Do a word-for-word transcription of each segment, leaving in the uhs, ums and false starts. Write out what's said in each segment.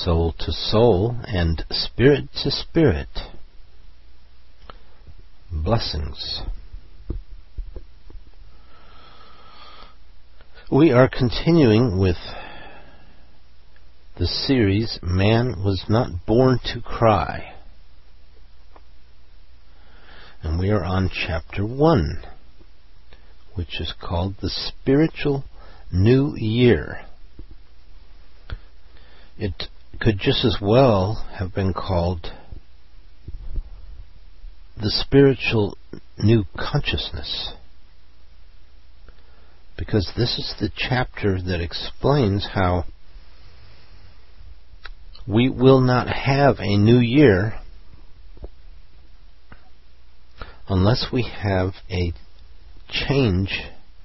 soul to soul, and spirit to spirit. Blessings. We are continuing with the series, Man Was Not Born to Cry. And we are on chapter one, which is called The Spiritual New Year. It could just as well have been called The Spiritual New Consciousness, because this is the chapter that explains how we will not have a new year unless we have a change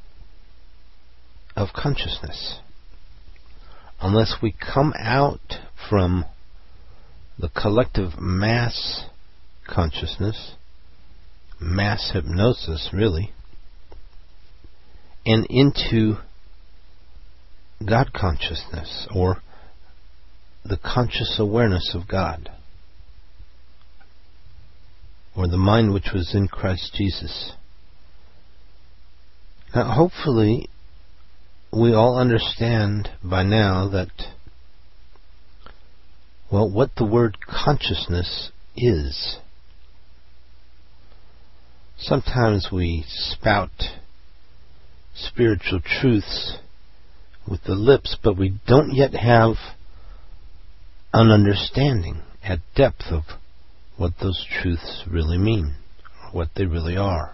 of consciousness. Unless we come out from the collective mass consciousness, mass hypnosis really, and into God consciousness, or the conscious awareness of God, or the mind which was in Christ Jesus. Now, hopefully, we all understand by now that, well, what the word consciousness is. Sometimes we spout spiritual truths with the lips, but we don't yet have an understanding at depth of what those truths really mean, or what they really are.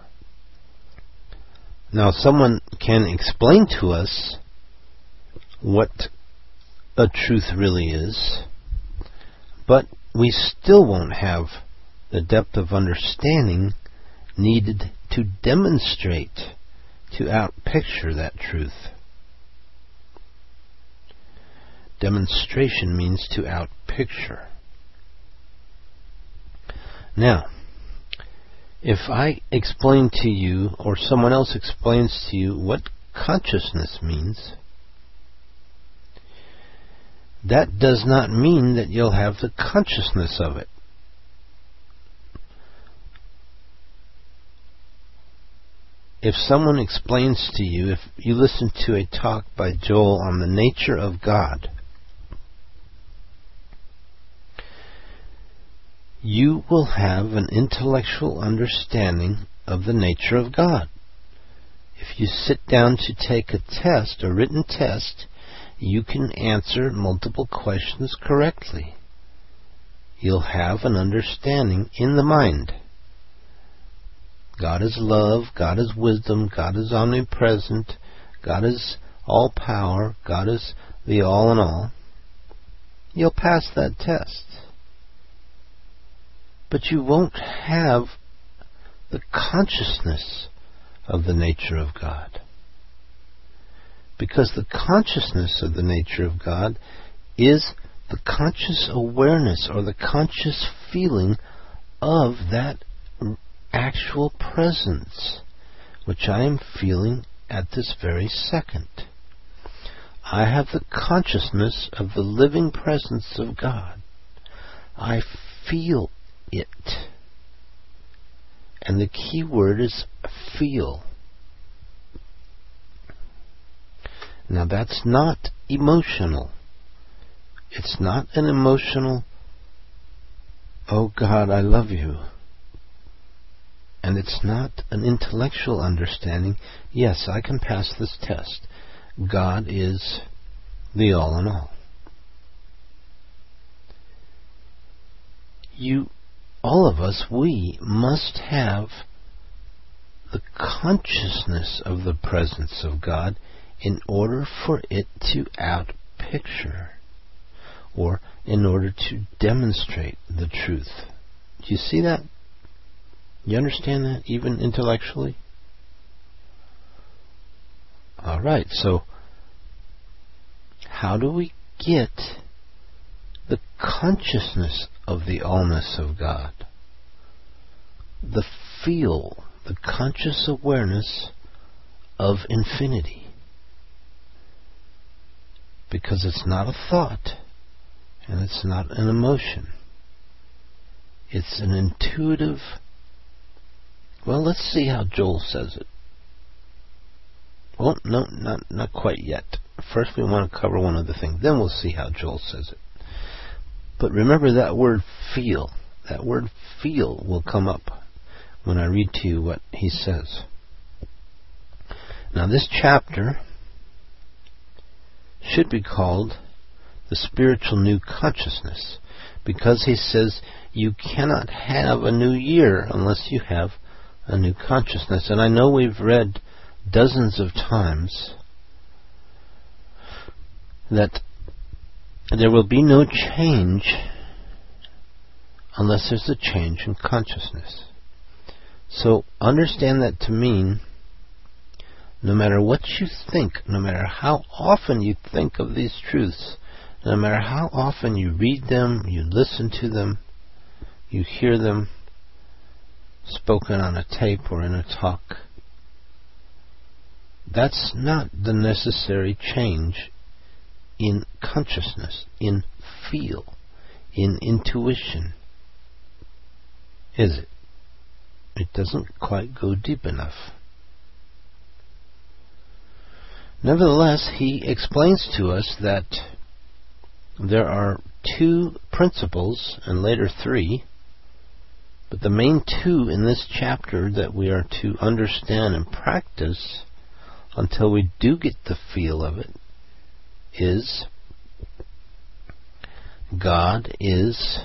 Now, someone can explain to us what a truth really is, but we still won't have the depth of understanding needed to demonstrate, to outpicture that truth. Demonstration means to outpicture. Now, if I explain to you, or someone else explains to you, what consciousness means, that does not mean that you'll have the consciousness of it. If someone explains to you, if you listen to a talk by Joel on the nature of God, you will have an intellectual understanding of the nature of God. If you sit down to take a test, a written test, you can answer multiple questions correctly. You'll have an understanding in the mind. God is love, God is wisdom, God is omnipresent, God is all power, God is the all in all. You'll pass that test. But you won't have the consciousness of the nature of God. Because the consciousness of the nature of God is the conscious awareness, or the conscious feeling of that actual presence, which I am feeling at this very second. I have the consciousness of the living presence of God. I feel it. And the key word is feel. Now, that's not emotional. It's not an emotional, oh God, I love you. And it's not an intellectual understanding, yes, I can pass this test. God is the all in all. You, all of us, we must have the consciousness of the presence of God in order for it to outpicture, or in order to demonstrate the truth. Do you see that? You understand that, even intellectually? All right, so how do we get the consciousness of the allness of God? The feel, the conscious awareness of infinity. Because it's not a thought, And it's not an emotion. It's an intuitive... Well, let's see how Joel says it. Well, no, not, not quite yet. First we want to cover one other thing. Then we'll see how Joel says it. But remember that word feel. That word feel will come up when I read to you what he says. Now this chapter should be called the spiritual new consciousness, because he says you cannot have a new year unless you have a new consciousness. And I know we've read dozens of times that there will be no change unless there's a change in consciousness. So understand that to mean no matter what you think, no matter how often you think of these truths, no matter how often you read them, you listen to them, you hear them spoken on a tape or in a talk, that's not the necessary change in consciousness, in feel, in intuition, is it? It doesn't quite go deep enough. Nevertheless, he explains to us that there are two principles, and later three, but the main two in this chapter that we are to understand and practice until we do get the feel of it is God is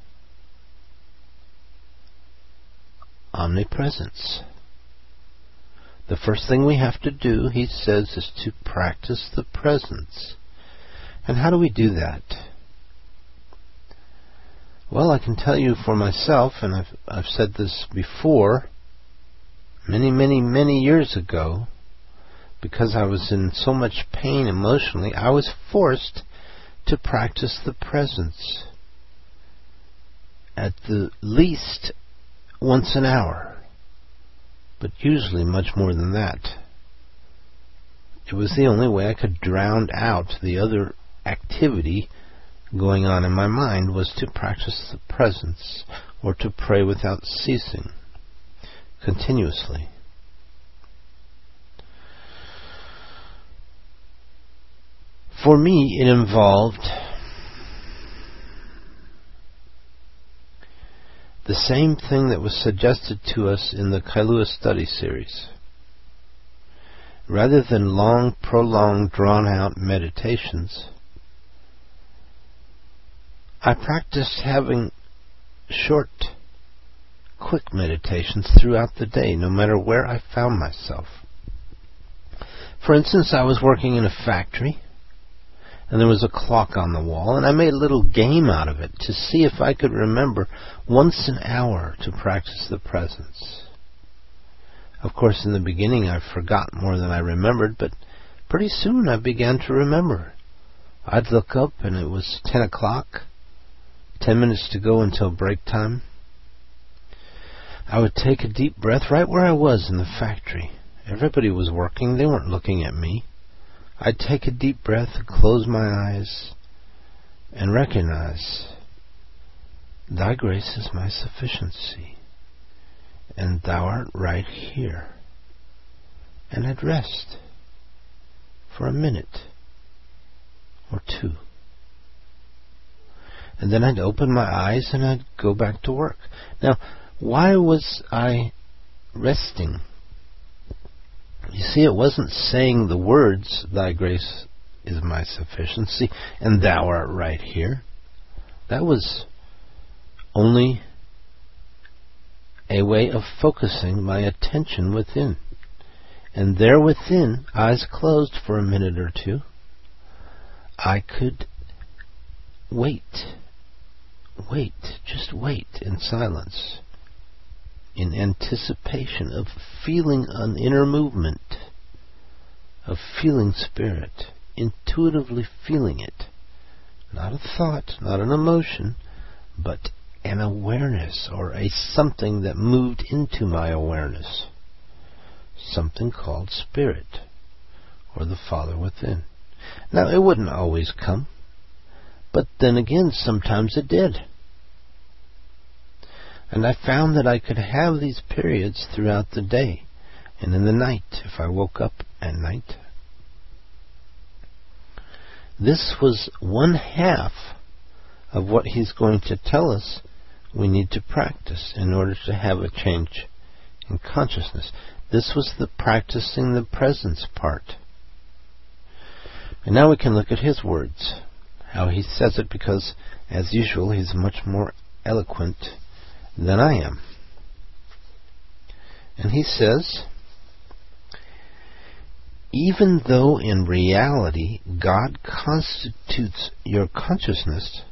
omnipresence. The first thing we have to do, he says, is to practice the presence. And how do we do that? Well, I can tell you for myself, and I've, I've said this before, many, many, many years ago, because I was in so much pain emotionally, I was forced to practice the presence at the least once an hour, but usually much more than that. It was the only way I could drown out the other activity going on in my mind, was to practice the presence, or to pray without ceasing, continuously. For me, it involved the same thing that was suggested to us in the Kailua study series. Rather than long, prolonged, drawn-out meditations, I practiced having short, quick meditations throughout the day, no matter where I found myself. For instance, I was working in a factory, and there was a clock on the wall, and I made a little game out of it to see if I could remember once an hour to practice the presence. Of course, in the beginning I forgot more than I remembered, but pretty soon I began to remember. I'd look up and it was ten o'clock, ten minutes to go until break time. I would take a deep breath right where I was in the factory. Everybody was working, they weren't looking at me. I'd take a deep breath, close my eyes, and recognize, Thy grace is my sufficiency, and Thou art right here. And I'd rest for a minute or two. And then I'd open my eyes and I'd go back to work. Now, why was I resting? You see, it wasn't saying the words, Thy grace is my sufficiency, and Thou art right here. That was only a way of focusing my attention within. And there within, eyes closed for a minute or two, I could wait. Wait, just wait in silence, in anticipation of feeling an inner movement, of feeling spirit, intuitively feeling it. Not a thought, not an emotion, but an awareness, or a something that moved into my awareness. Something called spirit, or the Father within. Now, it wouldn't always come, But then again, sometimes it did. And I found that I could have these periods throughout the day and in the night if I woke up at night. This was one half of what he's going to tell us we need to practice in order to have a change in consciousness. This was the practicing the presence part. And now we can look at his words, how he says it, because, as usual, he's much more eloquent than I am. And he says, even though in reality God constitutes your consciousness,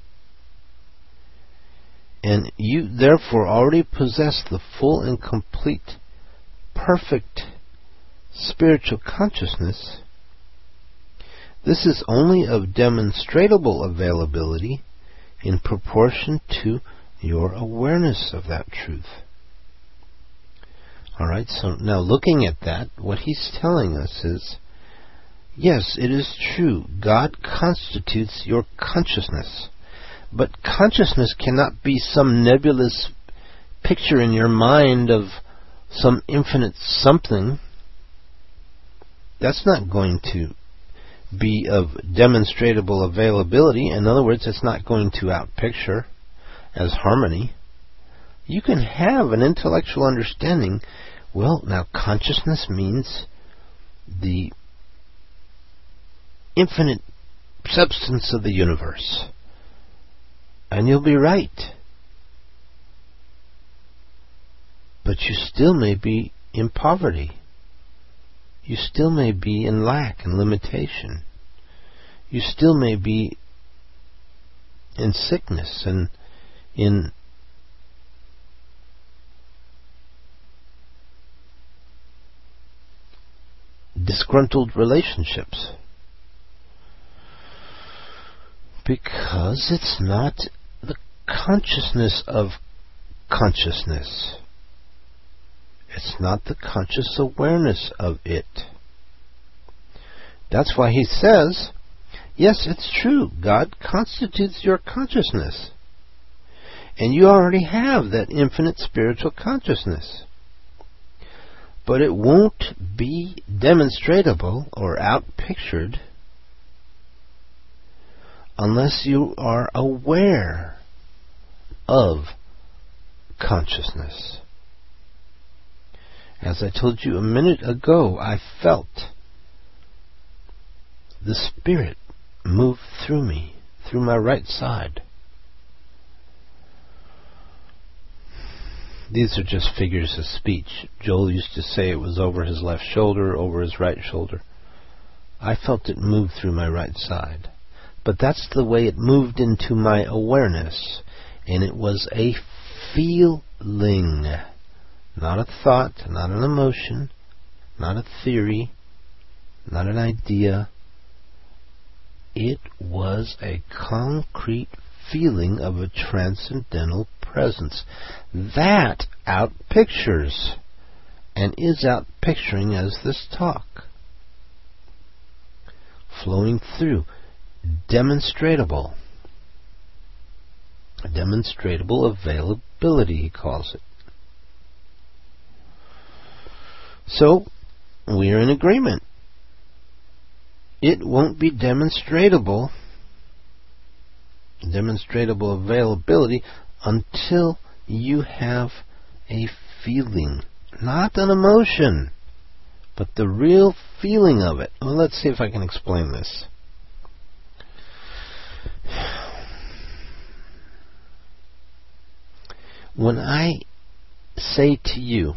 and you therefore already possess the full and complete, perfect spiritual consciousness, this is only of demonstrable availability in proportion to your awareness of that truth. Alright, so now looking at that, what he's telling us is, yes, it is true, God constitutes your consciousness. But consciousness cannot be some nebulous picture in your mind of some infinite something. That's not going to be of demonstrable availability. In other words, it's not going to outpicture as harmony. You can have an intellectual understanding. Well, now consciousness means the infinite substance of the universe. And you'll be right. But you still may be in poverty. You still may be in lack and limitation. You still may be in sickness and in disgruntled relationships. Because it's not the consciousness of consciousness. It's not the conscious awareness of it. That's why he says, yes, it's true, God constitutes your consciousness. And you already have that infinite spiritual consciousness. But it won't be demonstrable or outpictured unless you are aware of consciousness. As I told you a minute ago, I felt the Spirit move through me, through my right side. These are just figures of speech. Joel used to say it was over his left shoulder, over his right shoulder. I felt it move through my right side. But that's the way it moved into my awareness. And it was a feeling. Not a thought, not an emotion, not a theory, not an idea. It was a concrete feeling of a transcendental presence. That outpictures and is outpicturing as this talk. Flowing through. Demonstratable. Demonstratable availability, he calls it. So, we are in agreement. It won't be demonstratable, demonstratable availability until you have a feeling, not an emotion, but the real feeling of it. Well, let's see if I can explain this. When I say to you,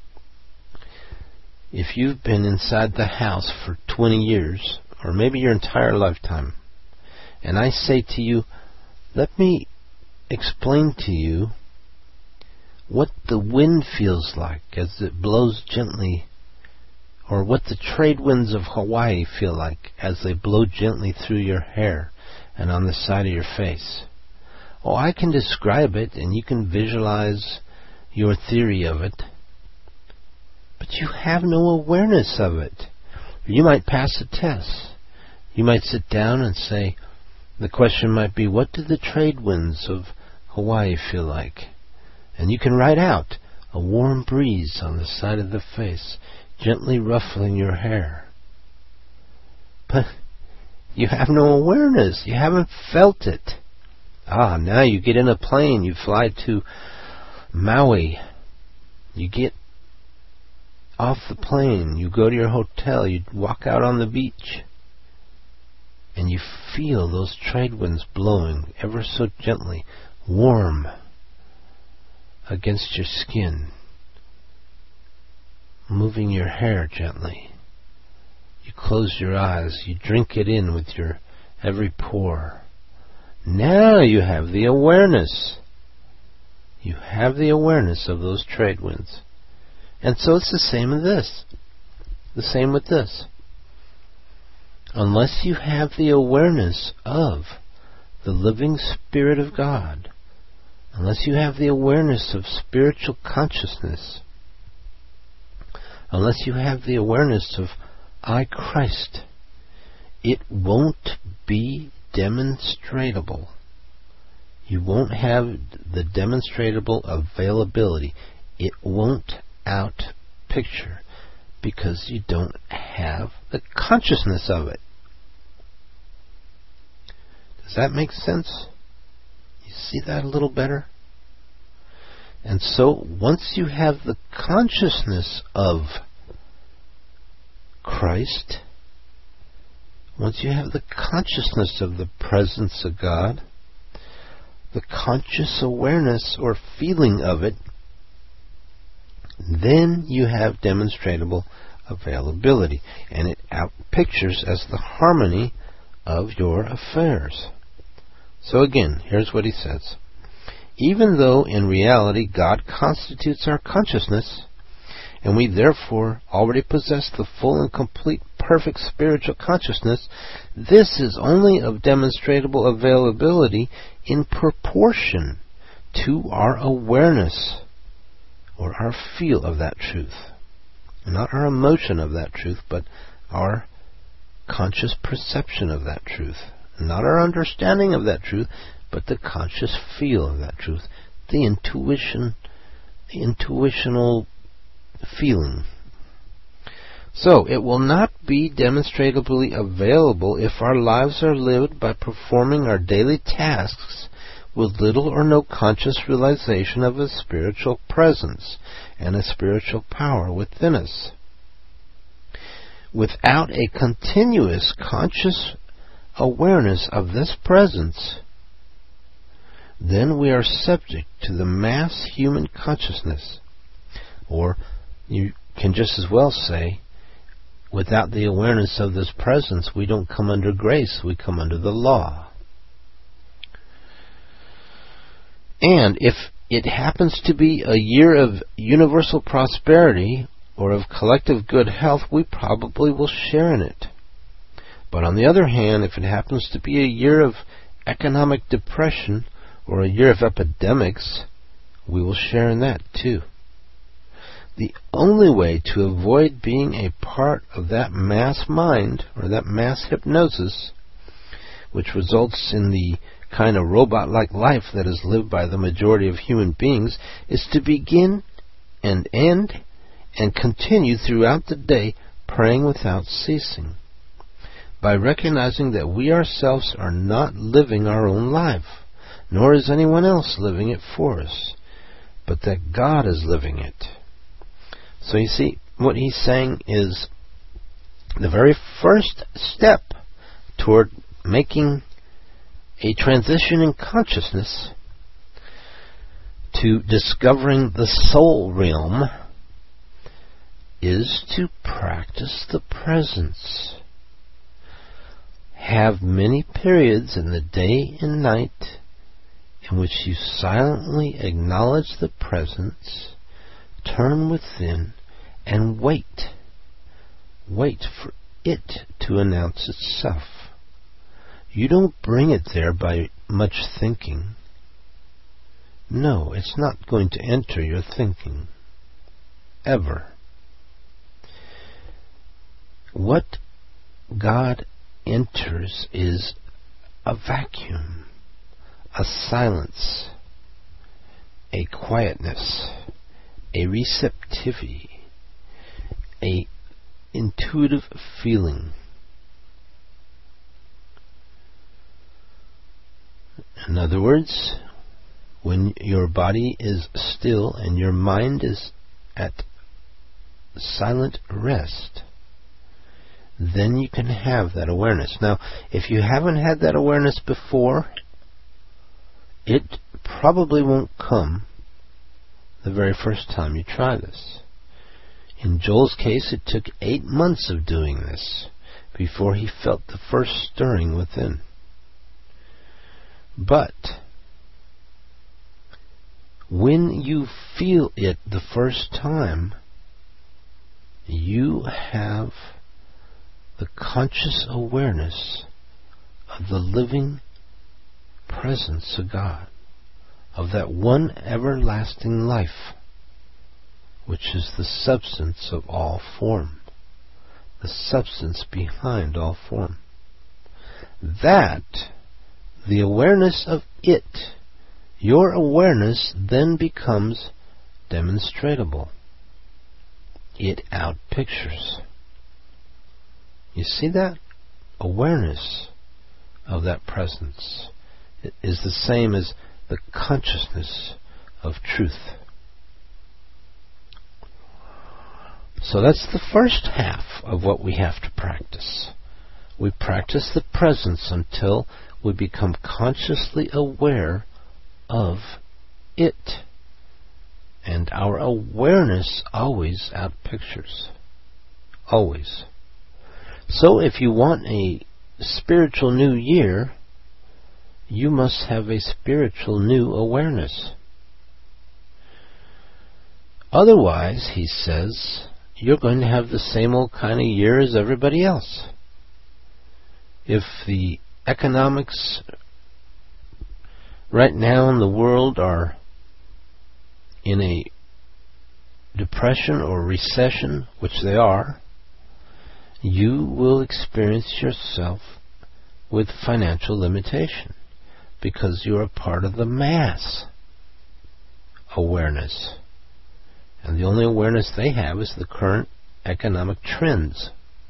if you've been inside the house for twenty years, or maybe your entire lifetime, and I say to you, let me explain to you what the wind feels like as it blows gently, or what the trade winds of Hawaii feel like as they blow gently through your hair and on the side of your face. Oh, I can describe it, and you can visualize your theory of it, but you have no awareness of it. You might pass a test. You might sit down and say, The question might be, what do the trade winds of Hawaii feel like? And you can write out a warm breeze on the side of the face, gently ruffling your hair. But you have no awareness. You haven't felt it. Ah, now you get in a plane. You fly to Maui. You get off the plane. You go to your hotel. You walk out on the beach. And you feel those trade winds blowing ever so gently, warm against your skin, moving your hair gently. You close your eyes. You drink it in with your every pore. Now you have the awareness. You have the awareness of those trade winds. And so it's the same in this. The same with this. Unless you have the awareness of the living Spirit of God, unless you have the awareness of spiritual consciousness, unless you have the awareness of I, Christ, it won't be demonstratable. You won't have the demonstratable availability. It won't outpicture because you don't have the consciousness of it. Does that make sense? You see that a little better? And so once you have the consciousness of Christ, once you have the consciousness of the presence of God, the conscious awareness or feeling of it, then you have demonstrable availability, and it outpictures as the harmony of your affairs. So again, here's what he says. Even though in reality God constitutes our consciousness, and we therefore already possess the full and complete perfect spiritual consciousness, this is only of demonstrable availability in proportion to our awareness or our feel of that truth. Not our emotion of that truth, but our conscious perception of that truth. Not our understanding of that truth, but the conscious feel of that truth. The intuition, the intuitional feeling. So, it will not be demonstrably available if our lives are lived by performing our daily tasks with little or no conscious realization of a spiritual presence and a spiritual power within us. Without a continuous conscious awareness of this presence, then we are subject to the mass human consciousness. Or you can just as well say, without the awareness of this presence, we don't come under grace, we come under the law. And if it happens to be a year of universal prosperity or of collective good health, we probably will share in it. But on the other hand, if it happens to be a year of economic depression or a year of epidemics, we will share in that too. The only way to avoid being a part of that mass mind or that mass hypnosis, which results in the kind of robot-like life that is lived by the majority of human beings, is to begin and end and continue throughout the day praying without ceasing, by recognizing that we ourselves are not living our own life, nor is anyone else living it for us, but that God is living it. So you see, what he's saying is the very first step toward making a transition in consciousness to discovering the soul realm is to practice the presence. Have many periods in the day and night in which you silently acknowledge the presence, turn within, and wait. Wait for it to announce itself. You don't bring it there by much thinking. No, it's not going to enter your thinking. Ever. What God enters is a vacuum, a silence, a quietness, a receptivity, a intuitive feeling. In other words, when your body is still and your mind is at silent rest, then you can have that awareness. Now, if you haven't had that awareness before, it probably won't come the very first time you try this. In Joel's case, it took eight months of doing this before he felt the first stirring within. But when you feel it the first time, you have the conscious awareness of the living presence of God, of that one everlasting life, which is the substance of all form, the substance behind all form. That, the awareness of it, your awareness then becomes demonstratable. It outpictures. You see that? Awareness of that presence is the same as the consciousness of truth. So that's the first half of what we have to practice. We practice the presence until we become consciously aware of it. And our awareness always outpictures. Always. So if you want a spiritual new year, you must have a spiritual new awareness. Otherwise, he says, you're going to have the same old kind of year as everybody else. If the economics right now in the world are in a depression or recession, which they are, you will experience yourself with financial limitation because you're a part of the mass awareness. And the only awareness they have is the current economic trends.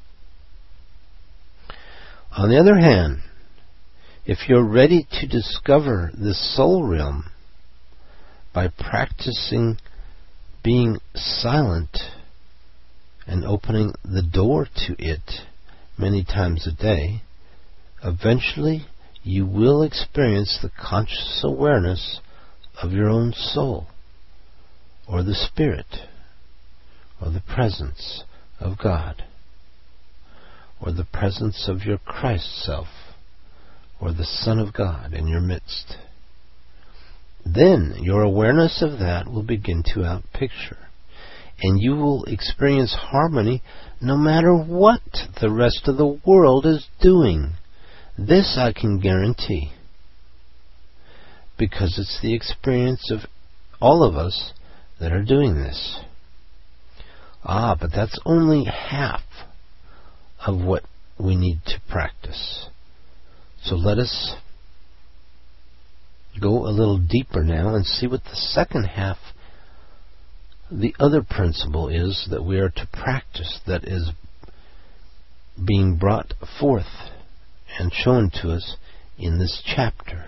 On the other hand, if you're ready to discover the soul realm by practicing being silent and opening the door to it many times a day, eventually you will experience the conscious awareness of your own soul, or the Spirit, or the presence of God, or the presence of your Christ self, or the Son of God in your midst. Then your awareness of that will begin to outpicture, and you will experience harmony no matter what the rest of the world is doing. This I can guarantee, because it's the experience of all of us that are doing this. Ah, but that's only half of what we need to practice. So let us go a little deeper now and see what the second half, the other principle is that we are to practice, that is being brought forth and shown to us in this chapter.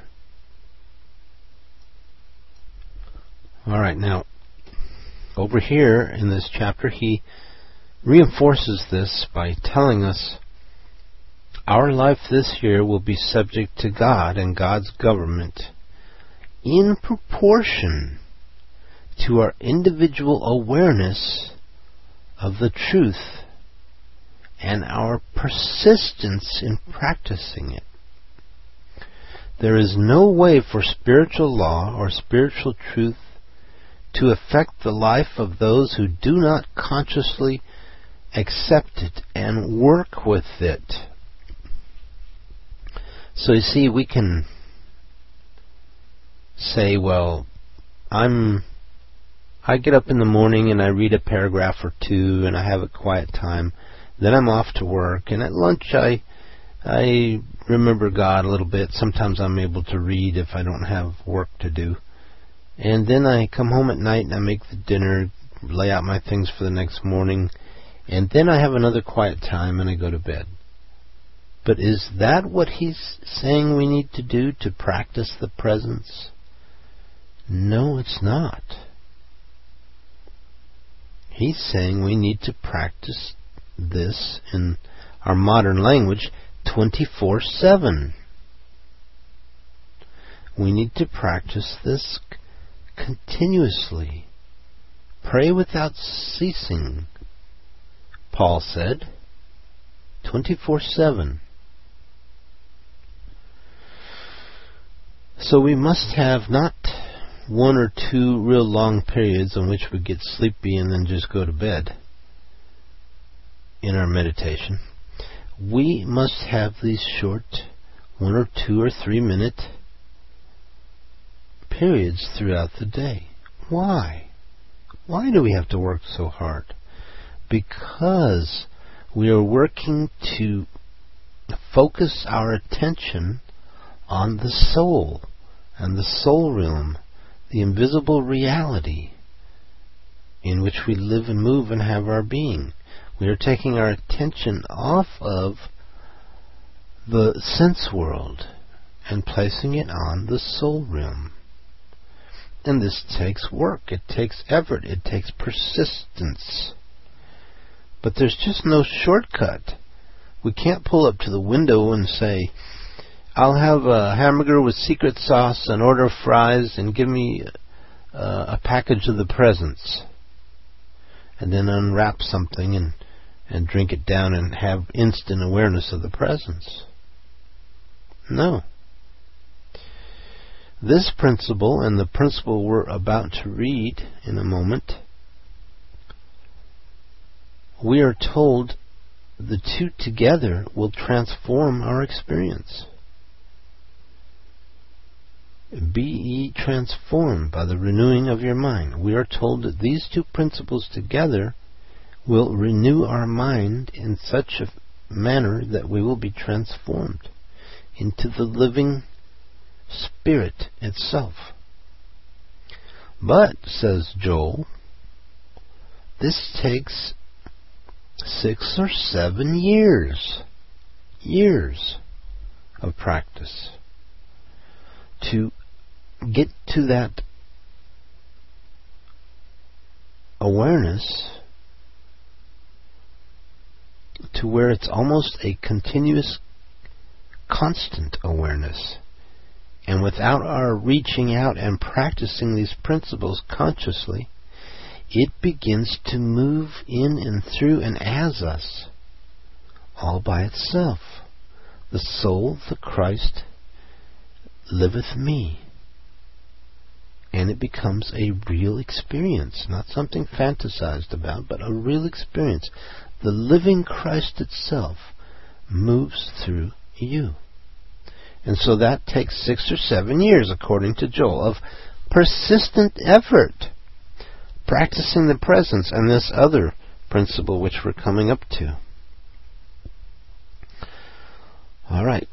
Alright, now over here in this chapter he reinforces this by telling us our life this year will be subject to God and God's government in proportion to our individual awareness of the truth and our persistence in practicing it. There is no way for spiritual law or spiritual truth to affect the life of those who do not consciously accept it and work with it. So you see, we can say, well, I'm I get up in the morning and I read a paragraph or two and I have a quiet time. Then I'm off to work, and at lunch I I remember God a little bit. Sometimes I'm able to read if I don't have work to do. And then I come home at night and I make the dinner, lay out my things for the next morning, and then I have another quiet time and I go to bed. But is that what he's saying we need to do to practice the presence? No, it's not. He's saying we need to practice this, in our modern language, twenty-four seven. We need to practice this continuously. Pray without ceasing, Paul said, twenty-four seven. So we must have not one or two real long periods in which we get sleepy and then just go to bed in our meditation. We must have these short one or two or three minute periods throughout the day. Why? Why do we have to work so hard? Because we are working to focus our attention on the soul and the soul realm, the invisible reality in which we live and move and have our being. We are taking our attention off of the sense world and placing it on the soul realm. And this takes work, it takes effort, it takes persistence. But there's just no shortcut. We can't pull up to the window and say, I'll have a hamburger with secret sauce, an order of fries, and give me uh, a package of the presents. And then unwrap something and, and drink it down and have instant awareness of the presence. No. This principle, and the principle we're about to read in a moment, we are told the two together will transform our experience. Be ye transformed by the renewing of your mind. We are told that these two principles together will renew our mind in such a manner that we will be transformed into the living Spirit itself. But, says Joel, this takes six or seven years, years of practice to get to that awareness to where it's almost a continuous, constant awareness. And without our reaching out and practicing these principles consciously, it begins to move in and through and as us, all by itself. The soul, the Christ, liveth me. And it becomes a real experience, not something fantasized about, but a real experience. The living Christ itself moves through you. And so that takes six or seven years, according to Joel, of persistent effort, practicing the presence and this other principle which we're coming up to. All right.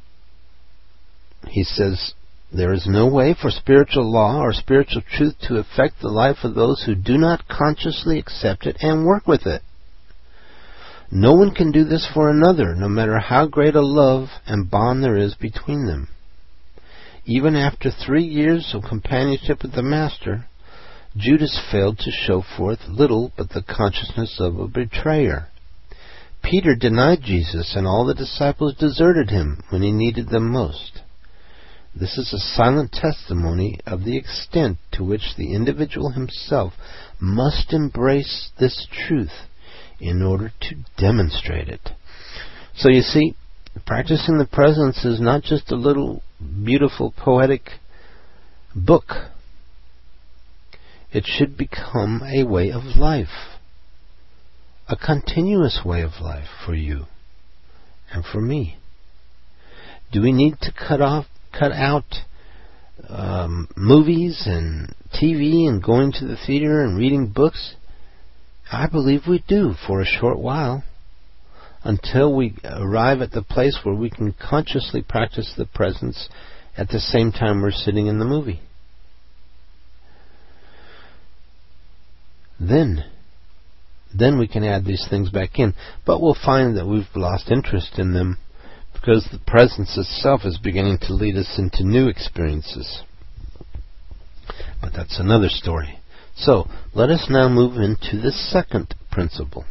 He says, there is no way for spiritual law or spiritual truth to affect the life of those who do not consciously accept it and work with it. No one can do this for another, no matter how great a love and bond there is between them. Even after three years of companionship with the Master, Judas failed to show forth little but the consciousness of a betrayer. Peter denied Jesus, and all the disciples deserted him when he needed them most. This is a silent testimony of the extent to which the individual himself must embrace this truth in order to demonstrate it. So you see, practicing the presence is not just a little beautiful poetic book. It should become a way of life, a continuous way of life for you and for me. Do we need to cut off, cut out um, movies and T V and going to the theater and reading books? I believe we do for a short while. until we arrive at the place where we can consciously practice the presence at the same time we're sitting in the movie. Then, then we can add these things back in. But we'll find that we've lost interest in them because the presence itself is beginning to lead us into new experiences. But that's another story. So, let us now move into the second principle.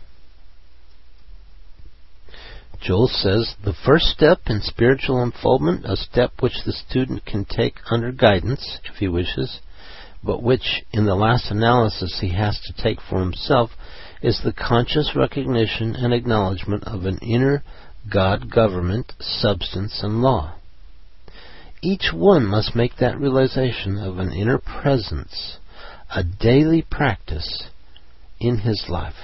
Joel says, the first step in spiritual unfoldment, a step which the student can take under guidance, if he wishes, but which, in the last analysis, he has to take for himself, is the conscious recognition and acknowledgement of an inner God government, substance, and law. Each one must make that realization of an inner presence a daily practice in his life.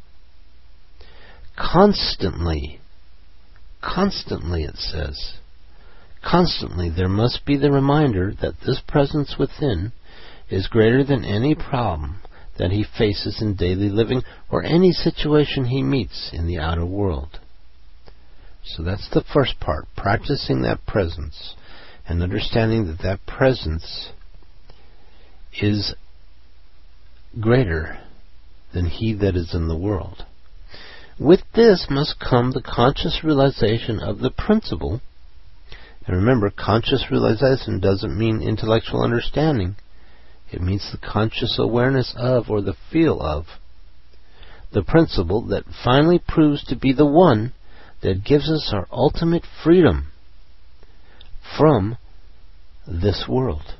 Constantly, constantly it says, constantly there must be the reminder that this presence within is greater than any problem that he faces in daily living or any situation he meets in the outer world. So that's the first part, practicing that presence and understanding that that presence is greater than he that is in the world. With this must come the conscious realization of the principle. And remember, conscious realization doesn't mean intellectual understanding. It means the conscious awareness of, or the feel of, the principle that finally proves to be the one that gives us our ultimate freedom from this world.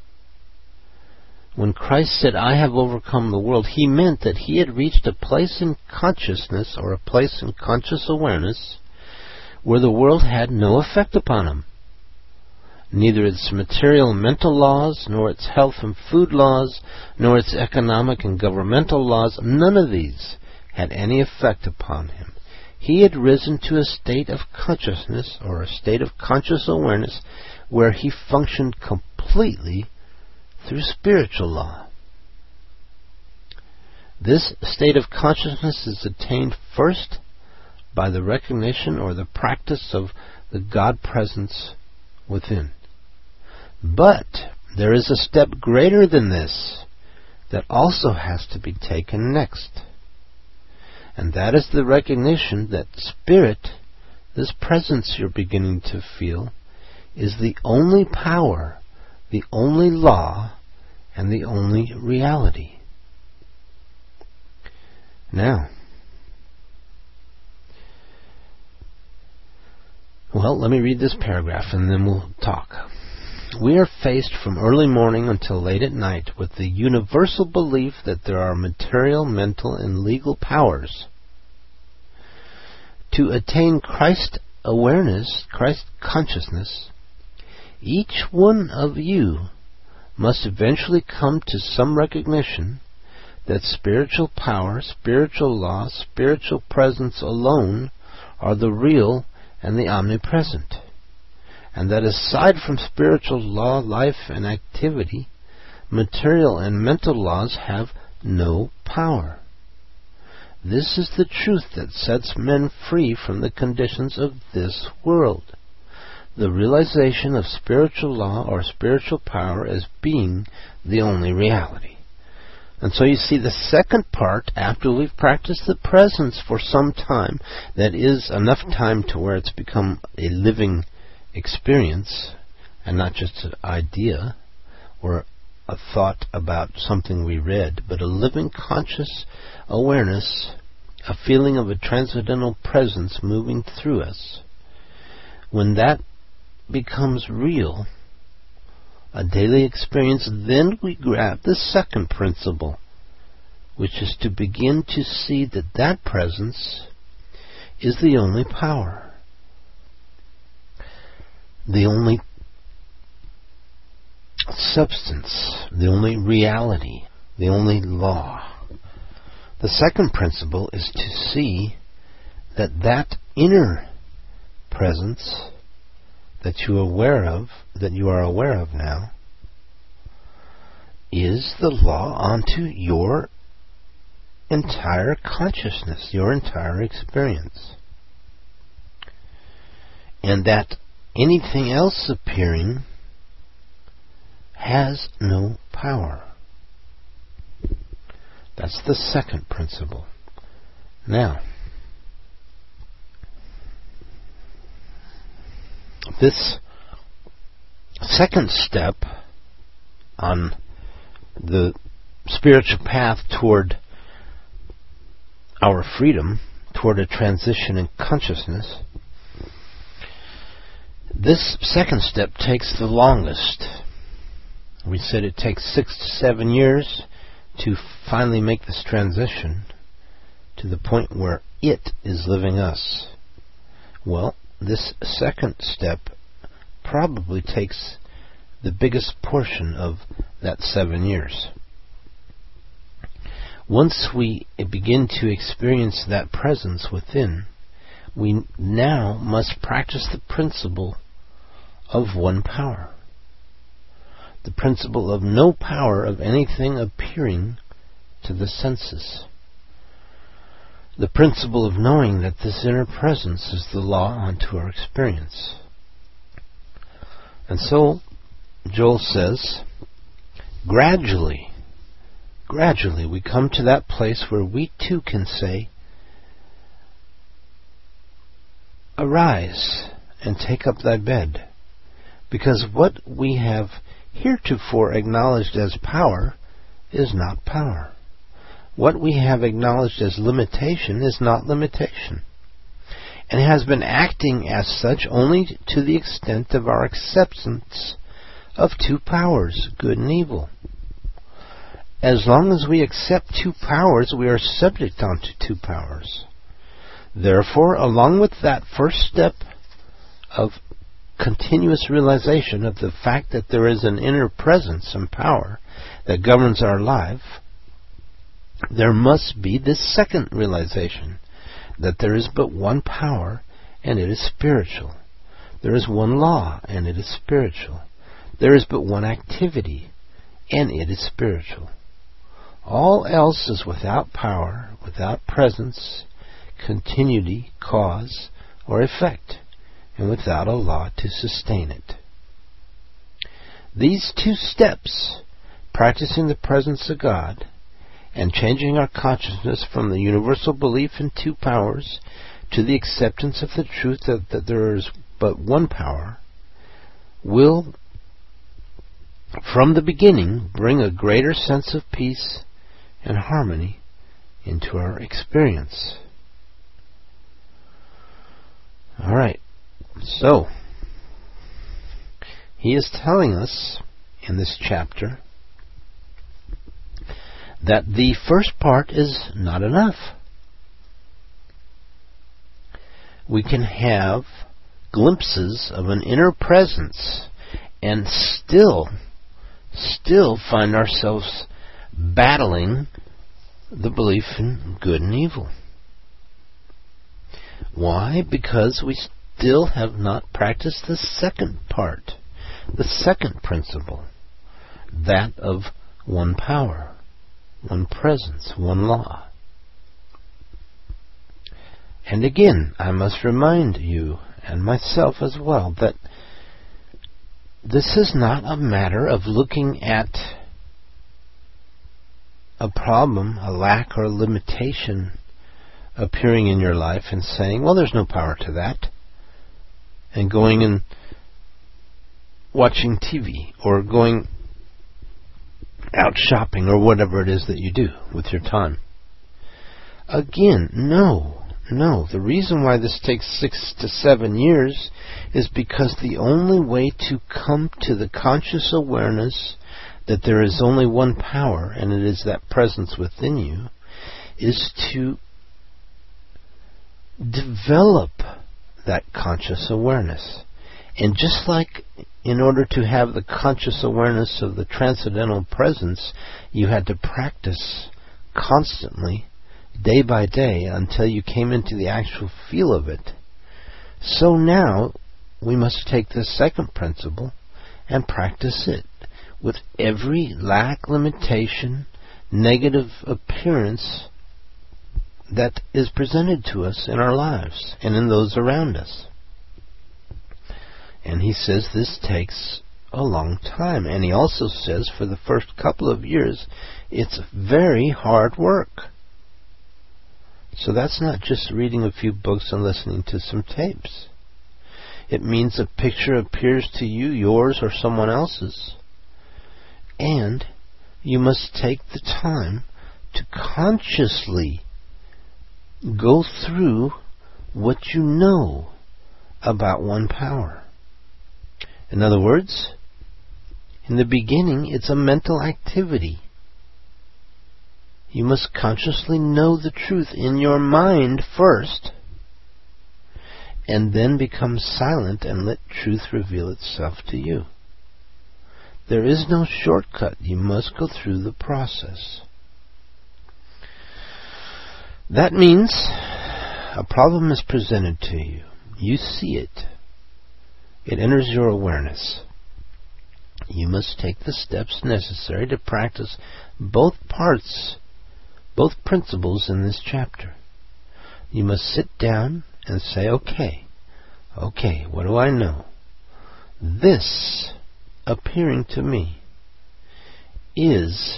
When Christ said, I have overcome the world, he meant that he had reached a place in consciousness, or a place in conscious awareness, where the world had no effect upon him. Neither its material and mental laws, nor its health and food laws, nor its economic and governmental laws, none of these had any effect upon him. He had risen to a state of consciousness, or a state of conscious awareness, where he functioned completely through spiritual law. This state of consciousness is attained first by the recognition or the practice of the God presence within. But there is a step greater than this that also has to be taken next. And that is the recognition that spirit, this presence you're beginning to feel, is the only power, the only law, and the only reality. Now, well, let me read this paragraph and then we'll talk. We are faced from early morning until late at night with the universal belief that there are material, mental, and legal powers. To attain Christ awareness, Christ consciousness, each one of you must eventually come to some recognition that spiritual power, spiritual law, spiritual presence alone are the real and the omnipresent, and that aside from spiritual law, life, and activity, material and mental laws have no power. This is the truth that sets men free from the conditions of this world. The realization of spiritual law or spiritual power as being the only reality. And so you see the second part, after we've practiced the presence for some time, that is enough time to where it's become a living experience and not just an idea or a thought about something we read, but a living conscious awareness, a feeling of a transcendental presence moving through us. When that becomes real, a daily experience, then we grab the second principle, which is to begin to see that that presence is the only power, the only substance, the only reality, the only law. The second principle is to see that that inner presence that you are aware of, that you are aware of now, is the law unto your entire consciousness, your entire experience. and that anything else appearing has no power. That's the second principle. Now, this second step on the spiritual path toward our freedom, toward a transition in consciousness, this second step takes the longest. We said it takes six to seven years to finally make this transition to the point where it is living us. Well, this second step probably takes the biggest portion of that seven years. Once we begin to experience that presence within, we now must practice the principle of one power. The principle of no power of anything appearing to the senses. The principle of knowing that this inner presence is the law unto our experience. And so, Joel says, gradually, gradually we come to that place where we too can say, arise and take up thy bed. Because what we have heretofore acknowledged as power is not power. What we have acknowledged as limitation is not limitation, and has been acting as such only to the extent of our acceptance of two powers, good and evil. As long as we accept two powers, we are subject unto two powers. Therefore, along with that first step of continuous realization of the fact that there is an inner presence and power that governs our life, there must be this second realization that there is but one power and it is spiritual. There is one law and it is spiritual. There is but one activity and it is spiritual. All else is without power, without presence, continuity, cause, or effect, and without a law to sustain it. These two steps, practicing the presence of God and changing our consciousness from the universal belief in two powers to the acceptance of the truth that, that there is but one power, will, from the beginning, bring a greater sense of peace and harmony into our experience. All right. So, he is telling us in this chapter that the first part is not enough. We can have glimpses of an inner presence and still, still find ourselves battling the belief in good and evil. Why? Because we still have not practiced the second part, the second principle, that of one power, one presence, one law. And again, I must remind you, and myself as well, that this is not a matter of looking at a problem, a lack or a limitation appearing in your life and saying, well, there's no power to that, and going and watching T V or going out shopping or whatever it is that you do with your time. Again, no, no. The reason why this takes six to seven years is because the only way to come to the conscious awareness that there is only one power, and it is that presence within you, is to develop that conscious awareness. And just like in order to have the conscious awareness of the transcendental presence, you had to practice constantly, day by day, until you came into the actual feel of it. So now we must take this second principle and practice it with every lack, limitation, negative appearance that is presented to us in our lives and in those around us. And he says this takes a long time. And he also says for the first couple of years, it's very hard work. So that's not just reading a few books and listening to some tapes. It means a picture appears to you, yours or someone else's. And you must take the time to consciously go through what you know about one power. In other words, in the beginning, it's a mental activity. You must consciously know the truth in your mind first, and then become silent and let truth reveal itself to you. There is no shortcut. You must go through the process. That means a problem is presented to you. You see it. It enters your awareness. You must take the steps necessary to practice both parts, both principles in this chapter. You must sit down and say, okay, okay, what do I know? This appearing to me is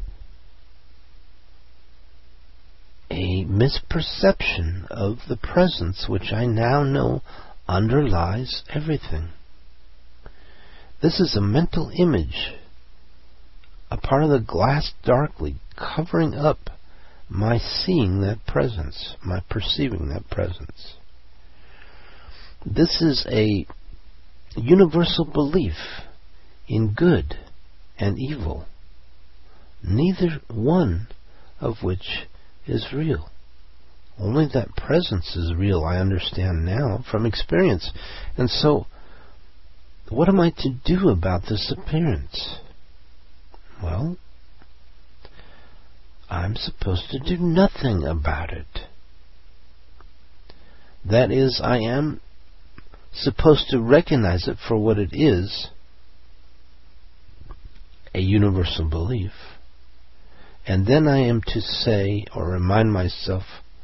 a misperception of the presence which I now know underlies everything. This is a mental image, a part of the glass darkly covering up my seeing that presence, my perceiving that presence. This is a universal belief in good and evil, neither one of which is real. Only that presence is real, I understand now from experience. And so, what am I to do about this appearance? Well, I'm supposed to do nothing about it. That is, I am supposed to recognize it for what it is, a universal belief. And then I am to say or remind myself,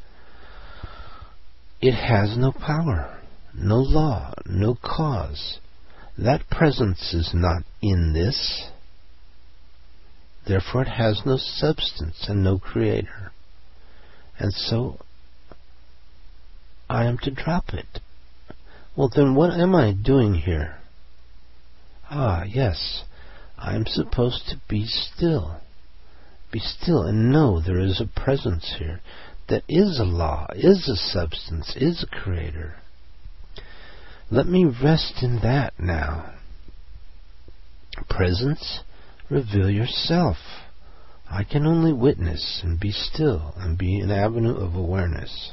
it has no power, no law, no cause. That presence is not in this. Therefore it has no substance and no creator. And so I am to drop it. Well, then what am I doing here? Ah, yes, I am supposed to be still. Be still and know there is a presence here that is a law, is a substance, is a creator. Let me rest in that now. Presence, reveal yourself. I can only witness and be still and be an avenue of awareness.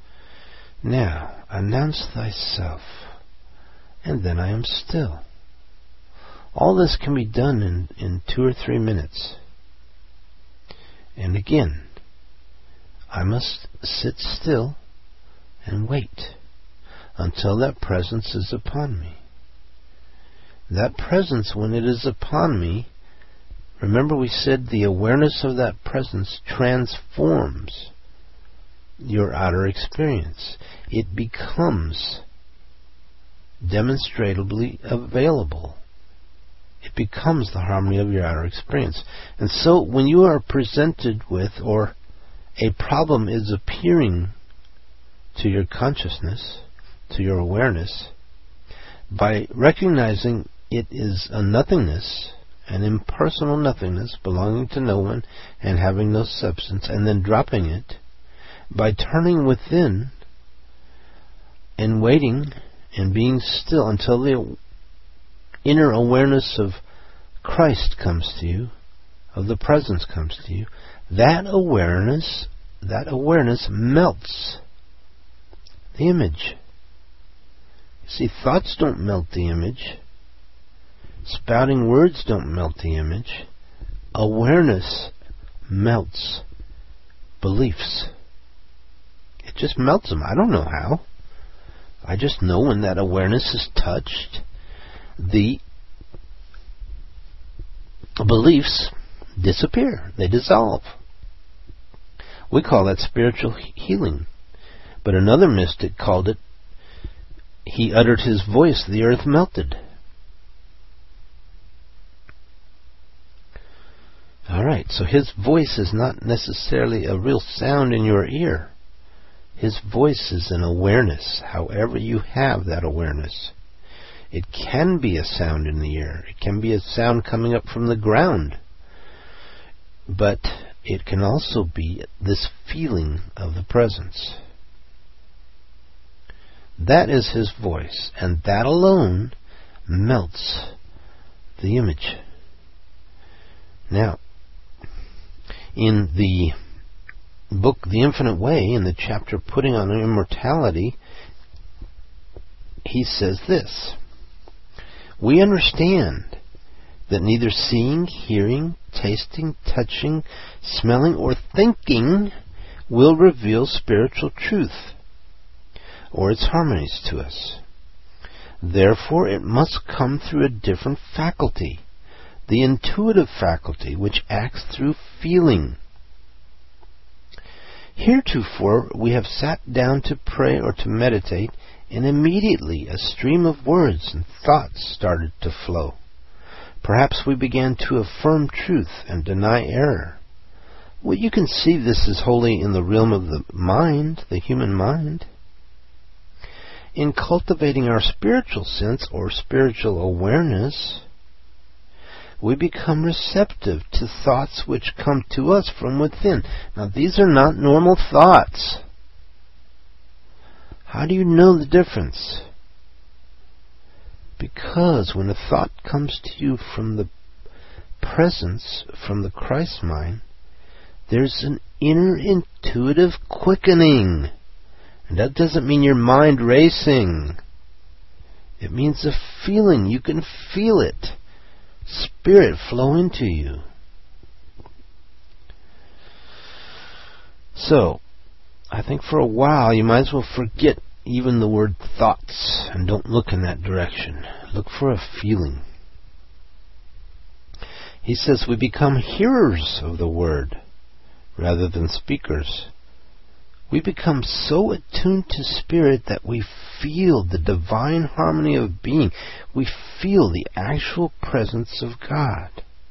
Now, announce thyself, and then I am still. All this can be done in, in two or three minutes. And again, I must sit still and wait until that presence is upon me. That presence, when it is upon me, remember we said the awareness of that presence transforms your outer experience. It becomes demonstrably available. It becomes the harmony of your outer experience. And so when you are presented with, or a problem is appearing to your consciousness, to your awareness, by recognizing it is a nothingness, an impersonal nothingness belonging to no one and having no substance, and then dropping it, by turning within and waiting and being still until the inner awareness of Christ comes to you, of the presence comes to you, that awareness, that awareness melts the image. See, thoughts don't melt the image. Spouting words don't melt the image. Awareness melts beliefs. It just melts them. I don't know how. I just know when that awareness is touched, the beliefs disappear. They dissolve. We call that spiritual healing. But another mystic called it he uttered his voice, the earth melted. Alright, so his voice is not necessarily a real sound in your ear. His voice is an awareness, however you have that awareness. It can be a sound in the ear. It can be a sound coming up from the ground. But it can also be this feeling of the presence. That is his voice, and that alone melts the image. Now, in the book The Infinite Way, in the chapter Putting on Immortality, he says this: we understand that neither seeing, hearing, tasting, touching, smelling, or thinking will reveal spiritual truth or its harmonies to us. Therefore, it must come through a different faculty, the intuitive faculty, which acts through feeling. Heretofore, we have sat down to pray or to meditate, and immediately a stream of words and thoughts started to flow. Perhaps we began to affirm truth and deny error. Well, you can see this is wholly in the realm of the mind, the human mind. In cultivating our spiritual sense or spiritual awareness, we become receptive to thoughts which come to us from within. Now, these are not normal thoughts. How do you know the difference? Because when a thought comes to you from the presence, from the Christ mind, there's an inner intuitive quickening. And that doesn't mean your mind racing. It means a feeling. You can feel it. Spirit flow into you. So, I think for a while you might as well forget even the word thoughts and don't look in that direction. Look for a feeling. He says we become hearers of the word rather than speakers. We become so attuned to spirit that we feel the divine harmony of being. We feel the actual presence of God.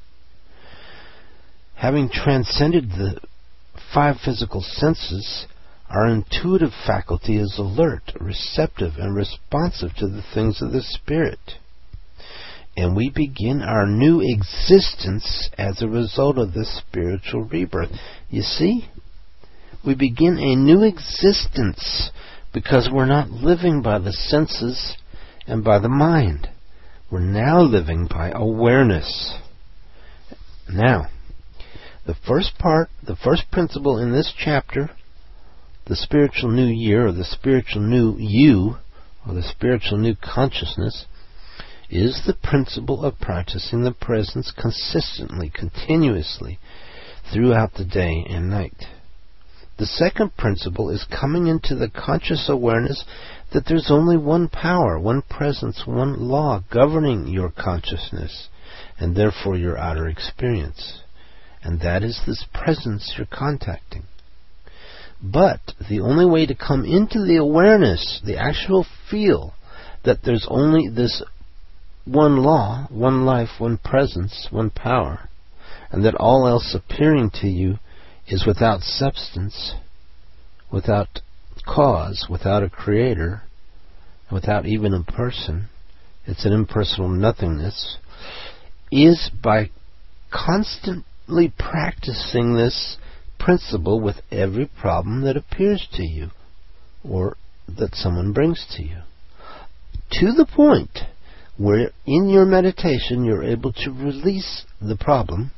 Having transcended the five physical senses, our intuitive faculty is alert, receptive, and responsive to the things of the Spirit. And we begin our new existence as a result of this spiritual rebirth. You see? We begin a new existence because we're not living by the senses and by the mind. We're now living by awareness. Now, the first part, the first principle in this chapter, the spiritual new year, or the spiritual new you, or the spiritual new consciousness, is the principle of practicing the presence consistently, continuously, throughout the day and night. The second principle is coming into the conscious awareness that there's only one power, one presence, one law governing your consciousness, and therefore your outer experience. And that is this presence you're contacting. But the only way to come into the awareness, the actual feel, that there's only this one law, one life, one presence, one power, and that all else appearing to you is without substance, without cause, without a creator, without even a person, it's an impersonal nothingness, is by constantly practicing this principle with every problem that appears to you or that someone brings to you, to the point where in your meditation you're able to release the problem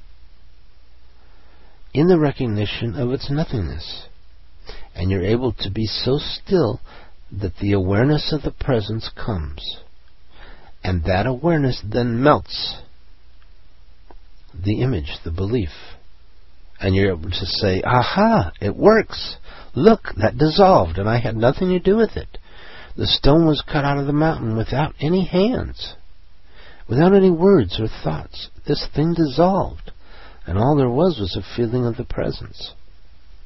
in the recognition of its nothingness. And you're able to be so still that the awareness of the presence comes. And that awareness then melts the image, the belief. And you're able to say, aha, it works. Look, that dissolved, and I had nothing to do with it. The stone was cut out of the mountain without any hands, without any words or thoughts. This thing dissolved. And all there was was a feeling of the presence.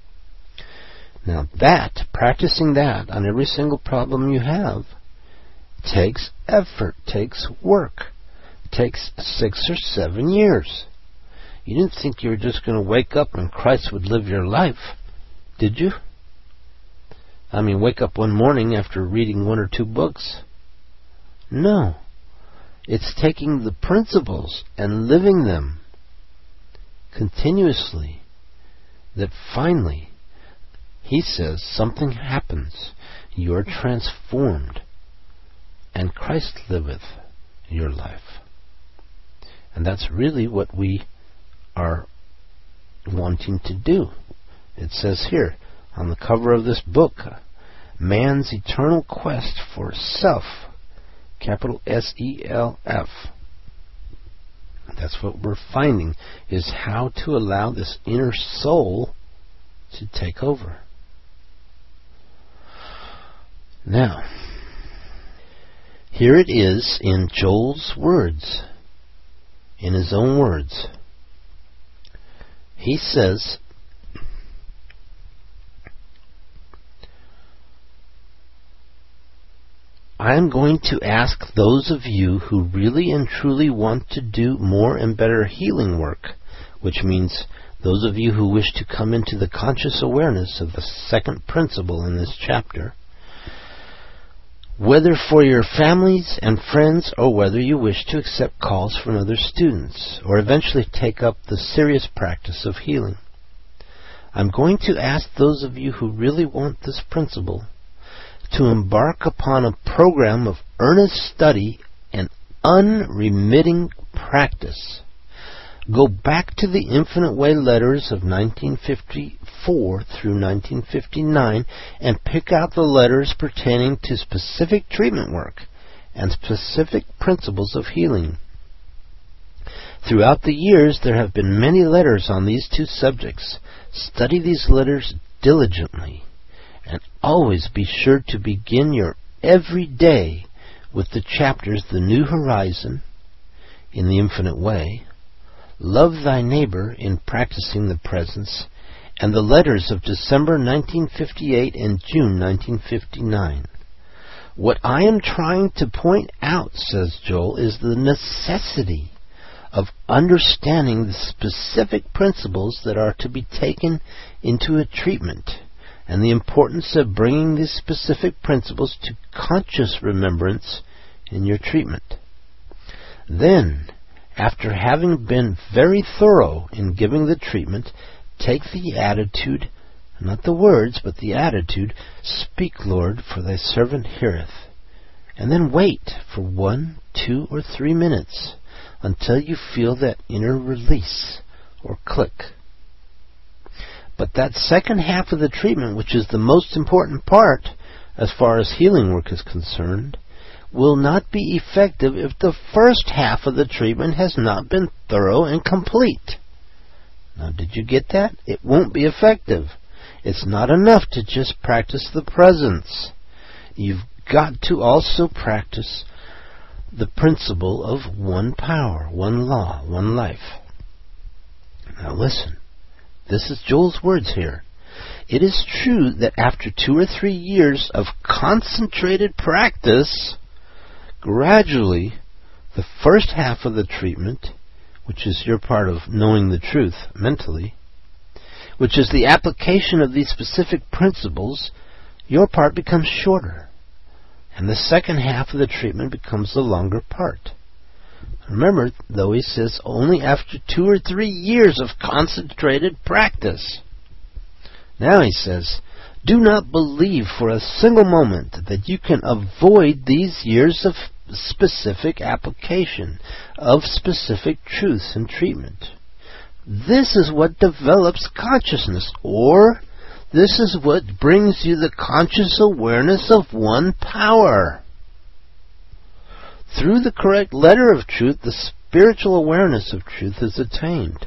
Now that, practicing that on every single problem you have, takes effort, takes work, takes six or seven years. You didn't think you were just going to wake up and Christ would live your life, did you? I mean, wake up one morning after reading one or two books. No. It's taking the principles and living them continuously that finally, he says, something happens. You're transformed, and Christ liveth your life. And that's really what we are wanting to do. It says here on the cover of this book, man's eternal quest for self, capital S E L F. That's what we're finding, is how to allow this inner soul to take over. Now, here it is in Joel's words, in his own words. He says, I am going to ask those of you who really and truly want to do more and better healing work, which means those of you who wish to come into the conscious awareness of the second principle in this chapter, whether for your families and friends or whether you wish to accept calls from other students or eventually take up the serious practice of healing. I'm going to ask those of you who really want this principle to embark upon a program of earnest study and unremitting practice. Go back to the Infinite Way letters of nineteen fifty-four through nineteen fifty-nine and pick out the letters pertaining to specific treatment work and specific principles of healing. Throughout the years, there have been many letters on these two subjects. Study these letters diligently. And always be sure to begin your every day with the chapters The New Horizon in the Infinite Way, Love Thy Neighbor in Practicing the Presence, and the letters of December nineteen fifty-eight and June nineteen fifty-nine. What I am trying to point out, says Joel, is the necessity of understanding the specific principles that are to be taken into a treatment, and the importance of bringing these specific principles to conscious remembrance in your treatment. Then, after having been very thorough in giving the treatment, take the attitude, not the words, but the attitude, Speak, Lord, for thy servant heareth. And then wait for one, two, or three minutes until you feel that inner release or click. But that second half of the treatment, which is the most important part as far as healing work is concerned, will not be effective if the first half of the treatment has not been thorough and complete. Now, did you get that? It won't be effective. It's not enough to just practice the presence. You've got to also practice the principle of one power, one law, one life. Now listen. This is Joel's words here. It is true that after two or three years of concentrated practice, gradually, the first half of the treatment, which is your part of knowing the truth mentally, which is the application of these specific principles, your part becomes shorter. And the second half of the treatment becomes the longer part. Remember, though, he says only after two or three years of concentrated practice. Now he says, do not believe for a single moment that you can avoid these years of specific application, of specific truth and treatment. This is what develops consciousness, or this is what brings you the conscious awareness of one power. Through the correct letter of truth, the spiritual awareness of truth is attained.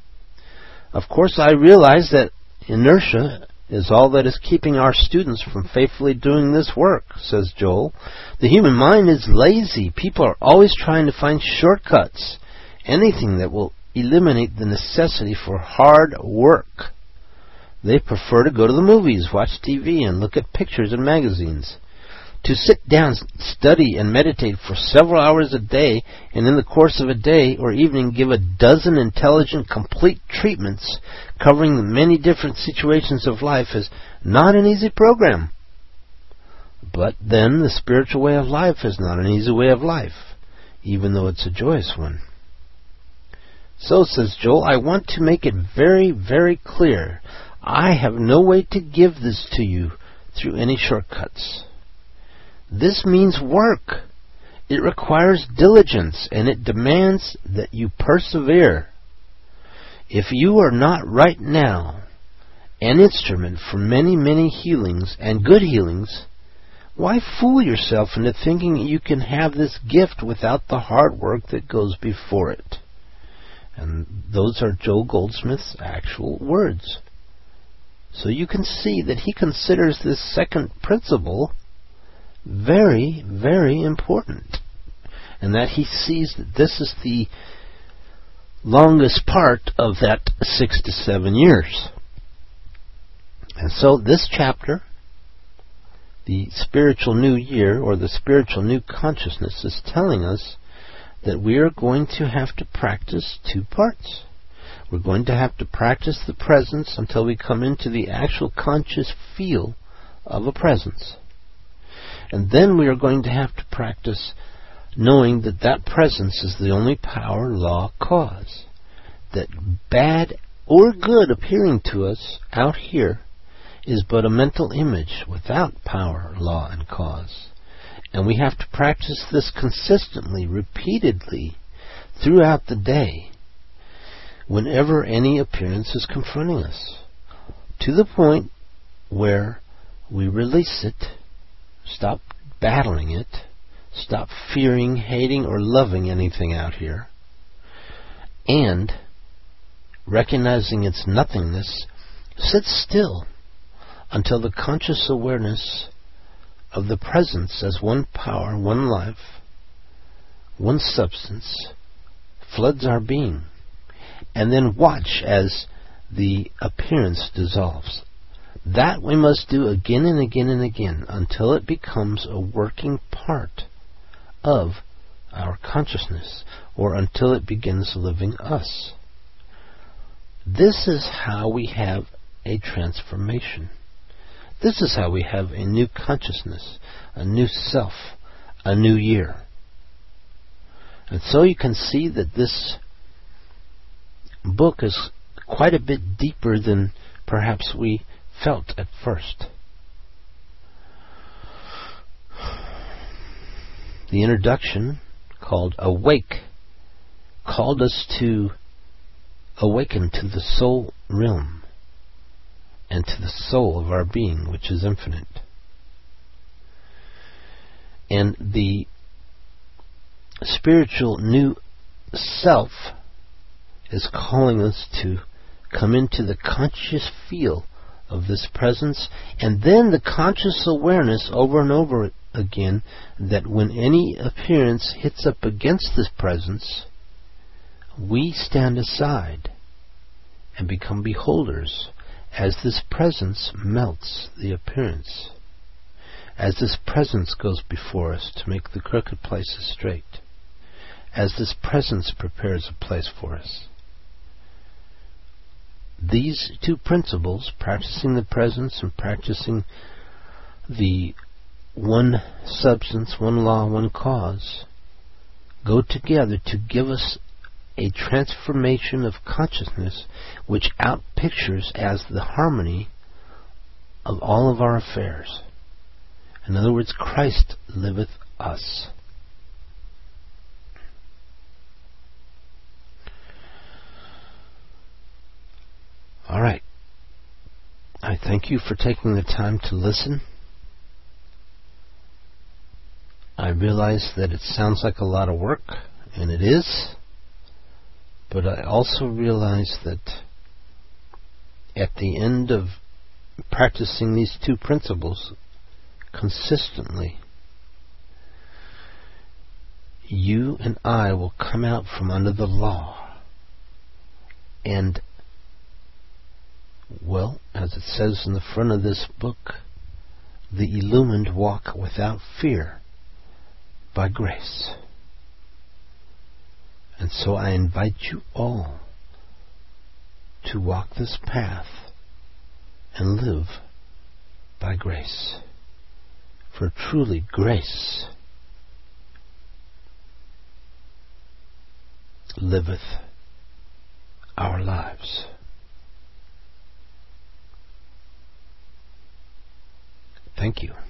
Of course, I realize that inertia is all that is keeping our students from faithfully doing this work, says Joel. The human mind is lazy. People are always trying to find shortcuts, anything that will eliminate the necessity for hard work. They prefer to go to the movies, watch T V, and look at pictures in magazines. To sit down, study, and meditate for several hours a day, and in the course of a day or evening give a dozen intelligent, complete treatments covering the many different situations of life is not an easy program. But then the spiritual way of life is not an easy way of life, even though it's a joyous one. So, says Joel, I want to make it very, very clear. I have no way to give this to you through any shortcuts. This means work. It requires diligence, and it demands that you persevere. If you are not right now an instrument for many, many healings and good healings, why fool yourself into thinking you can have this gift without the hard work that goes before it? And those are Joel Goldsmith's actual words. So you can see that he considers this second principle very, very important, and that he sees that this is the longest part of that six to seven years. And so this chapter, the spiritual new year, or the spiritual new consciousness, is telling us that we are going to have to practice two parts. We're going to have to practice the presence until we come into the actual conscious feel of a presence. And then we are going to have to practice knowing that that presence is the only power, law, cause. That bad or good appearing to us out here is but a mental image without power, law, and cause. And we have to practice this consistently, repeatedly, throughout the day, whenever any appearance is confronting us, to the point where we release it, stop battling it, stop fearing, hating, or loving anything out here, and, recognizing its nothingness, sit still until the conscious awareness of the presence as one power, one life, one substance, floods our being, and then watch as the appearance dissolves. That we must do again and again and again until it becomes a working part of our consciousness, or until it begins living us. This is how we have a transformation. This is how we have a new consciousness, a new self, a new year. And so you can see that this book is quite a bit deeper than perhaps we felt at first. The introduction, called Awake, called us to awaken to the soul realm and to the soul of our being, which is infinite. And the spiritual new self is calling us to come into the conscious feel of this presence, and then the conscious awareness over and over again that when any appearance hits up against this presence, we stand aside and become beholders as this presence melts the appearance, as this presence goes before us to make the crooked places straight, as this presence prepares a place for us. These two principles, practicing the presence and practicing the one substance, one law, one cause, go together to give us a transformation of consciousness which outpictures as the harmony of all of our affairs. In other words, Christ liveth us. All right. I thank you for taking the time to listen. I realize that it sounds like a lot of work, and it is. But I also realize that at the end of practicing these two principles consistently, you and I will come out from under the law. And, well, as it says in the front of this book, the illumined walk without fear by grace. And so I invite you all to walk this path and live by grace. For truly grace liveth our lives. Thank you.